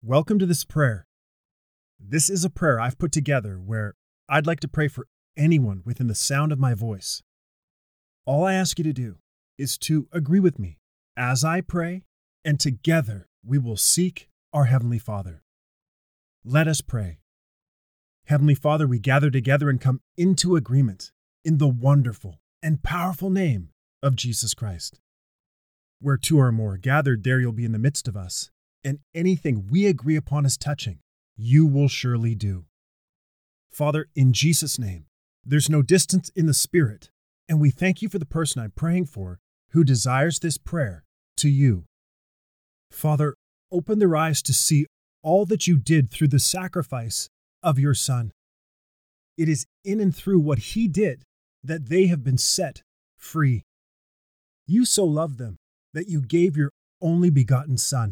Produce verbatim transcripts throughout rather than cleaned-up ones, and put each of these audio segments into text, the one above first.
Welcome to this prayer. This is a prayer I've put together where I'd like to pray for anyone within the sound of my voice. All I ask you to do is to agree with me as I pray, and together we will seek our Heavenly Father. Let us pray. Heavenly Father, we gather together and come into agreement in the wonderful and powerful name of Jesus Christ. Where two or more are gathered, there you'll be in the midst of us, and anything we agree upon as touching, you will surely do. Father, in Jesus' name, there's no distance in the Spirit, and we thank you for the person I'm praying for who desires this prayer to you. Father, open their eyes to see all that you did through the sacrifice of your Son. It is in and through what he did that they have been set free. You so loved them that you gave your only begotten Son.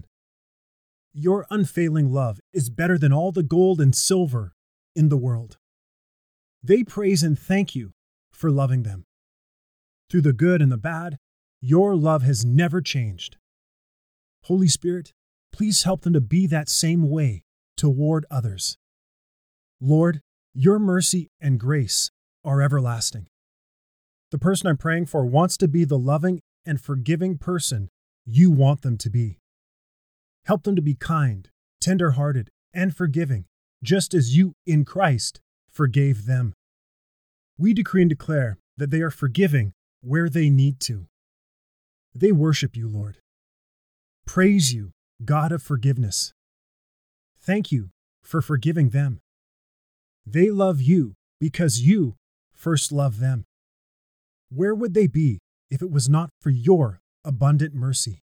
Your unfailing love is better than all the gold and silver in the world. They praise and thank you for loving them. Through the good and the bad, your love has never changed. Holy Spirit, please help them to be that same way toward others. Lord, your mercy and grace are everlasting. The person I'm praying for wants to be the loving and forgiving person you want them to be. Help them to be kind, tender-hearted, and forgiving, just as you in Christ forgave them. We decree and declare that they are forgiving where they need to. They worship you, Lord. Praise you, God of forgiveness. Thank you for forgiving them. They love you because you first loved them. Where would they be if it was not for your abundant mercy?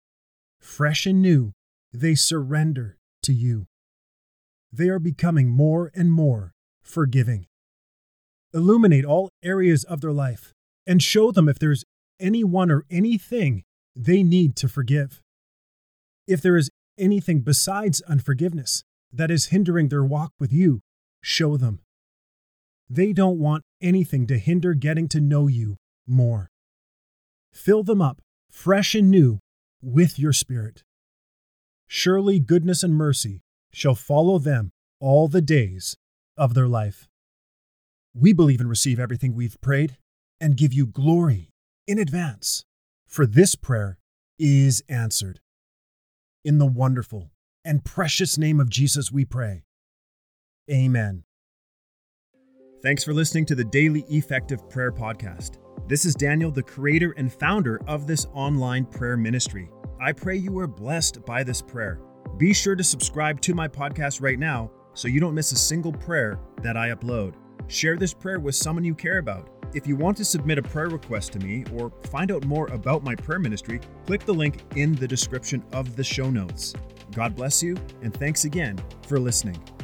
Fresh and new, they surrender to you. They are becoming more and more forgiving. Illuminate all areas of their life and show them if there's anyone or anything they need to forgive. If there is anything besides unforgiveness that is hindering their walk with you, show them. They don't want anything to hinder getting to know you more. Fill them up, fresh and new, with your Spirit. Surely goodness and mercy shall follow them all the days of their life. We believe and receive everything we've prayed and give you glory in advance, for this prayer is answered. In the wonderful and precious name of Jesus we pray. Amen. Thanks for listening to the Daily Effective Prayer Podcast. This is Daniel, the creator and founder of this online prayer ministry. I pray you are blessed by this prayer. Be sure to subscribe to my podcast right now so you don't miss a single prayer that I upload. Share this prayer with someone you care about. If you want to submit a prayer request to me or find out more about my prayer ministry, click the link in the description of the show notes. God bless you, and thanks again for listening.